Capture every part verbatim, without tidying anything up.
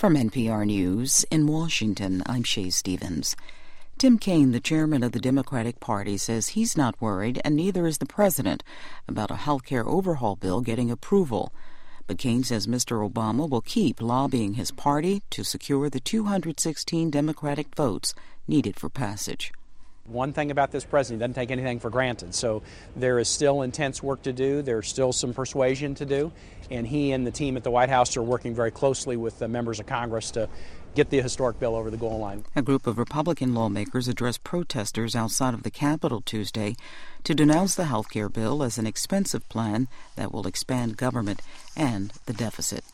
From N P R News in Washington, I'm Shay Stevens. Tim Kaine, the chairman of the Democratic Party, says he's not worried, and neither is the president, about a health care overhaul bill getting approval. But Kaine says Mister Obama will keep lobbying his party to secure the two hundred sixteen Democratic votes needed for passage. One thing about this president, he doesn't take anything for granted. So there is still intense work to do. There's still some persuasion to do. And he and the team at the White House are working very closely with the members of Congress to get the historic bill over the goal line. A group of Republican lawmakers addressed protesters outside of the Capitol Tuesday to denounce the health care bill as an expensive plan that will expand government and the deficit.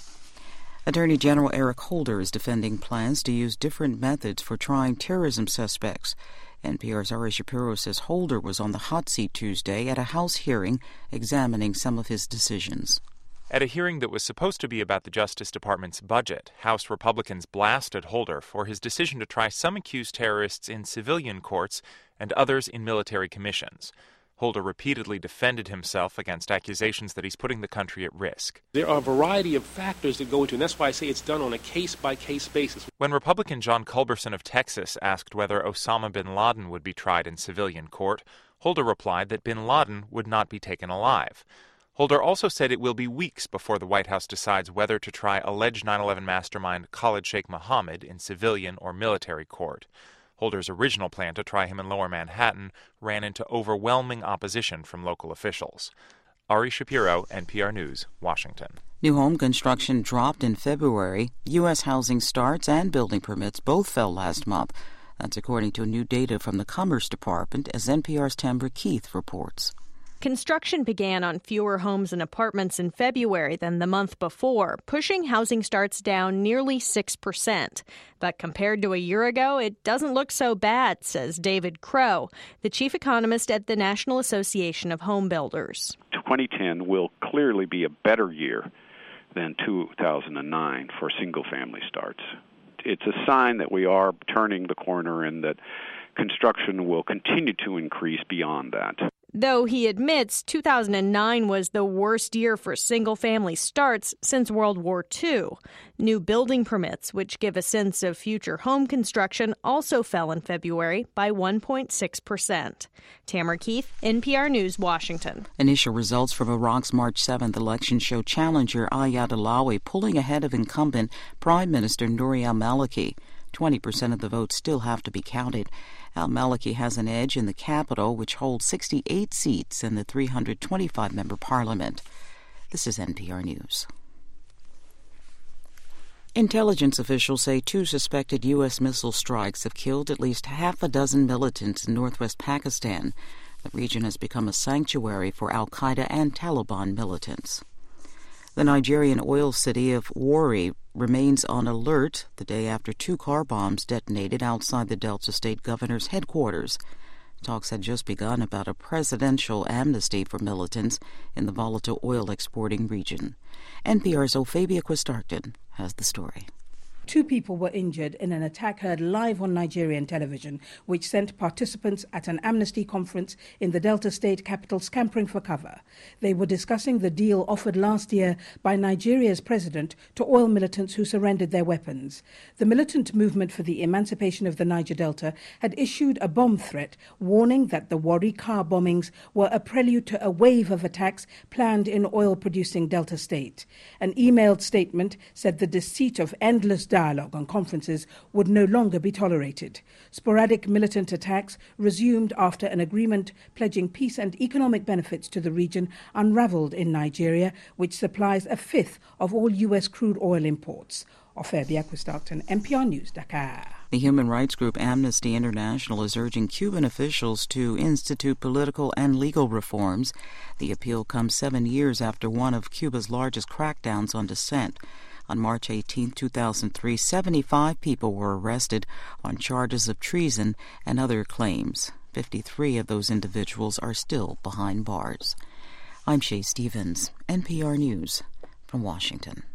Attorney General Eric Holder is defending plans to use different methods for trying terrorism suspects. N P R's Ari Shapiro says Holder was on the hot seat Tuesday at a House hearing examining some of his decisions. At a hearing that was supposed to be about the Justice Department's budget, House Republicans blasted Holder for his decision to try some accused terrorists in civilian courts and others in military commissions. Holder repeatedly defended himself against accusations that he's putting the country at risk. There are a variety of factors that go into it, and that's why I say it's done on a case-by-case basis. When Republican John Culberson of Texas asked whether Osama bin Laden would be tried in civilian court, Holder replied that bin Laden would not be taken alive. Holder also said it will be weeks before the White House decides whether to try alleged nine eleven mastermind Khalid Sheikh Mohammed in civilian or military court. Holder's original plan to try him in Lower Manhattan ran into overwhelming opposition from local officials. Ari Shapiro, N P R News, Washington. New home construction dropped in February. U S housing starts and building permits both fell last month. That's according to new data from the Commerce Department, as N P R's Tamara Keith reports. Construction began on fewer homes and apartments in February than the month before, pushing housing starts down nearly six percent. But compared to a year ago, it doesn't look so bad, says David Crow, the chief economist at the National Association of Home Builders. twenty ten will clearly be a better year than two thousand nine for single-family starts. It's a sign that we are turning the corner and that construction will continue to increase beyond that. Though he admits two thousand nine was the worst year for single-family starts since World War Two. New building permits, which give a sense of future home construction, also fell in February by one point six percent. Tamara Keith, N P R News, Washington. Initial results from Iraq's March seventh election show challenger Ayad Allawi pulling ahead of incumbent Prime Minister Nouri al-Maliki. twenty percent of the votes still have to be counted. Al-Maliki has an edge in the capital, which holds sixty-eight seats in the three hundred twenty-five member parliament. This is N P R News. Intelligence officials say two suspected U S missile strikes have killed at least half a dozen militants in northwest Pakistan. The region has become a sanctuary for al-Qaeda and Taliban militants. The Nigerian oil city of Warri remains on alert the day after two car bombs detonated outside the Delta State governor's headquarters. Talks had just begun about a presidential amnesty for militants in the volatile oil-exporting region. N P R's Ophabia Quistarton has the story. Two people were injured in an attack heard live on Nigerian television, which sent participants at an amnesty conference in the Delta State capital scampering for cover. They were discussing the deal offered last year by Nigeria's president to oil militants who surrendered their weapons. The militant movement for the emancipation of the Niger Delta had issued a bomb threat, warning that the Warri car bombings were a prelude to a wave of attacks planned in oil-producing Delta State. An emailed statement said the deceit of endless dialogue on conferences would no longer be tolerated. Sporadic militant attacks resumed after an agreement pledging peace and economic benefits to the region unraveled in Nigeria, which supplies a fifth of all U S crude oil imports. Ophabia Quistarton, N P R News, Dakar. The human rights group Amnesty International is urging Cuban officials to institute political and legal reforms. The appeal comes seven years after one of Cuba's largest crackdowns on dissent. On March eighteenth, two thousand three, seventy-five people were arrested on charges of treason and other claims. fifty-three of those individuals are still behind bars. I'm Shay Stevens, N P R News from Washington.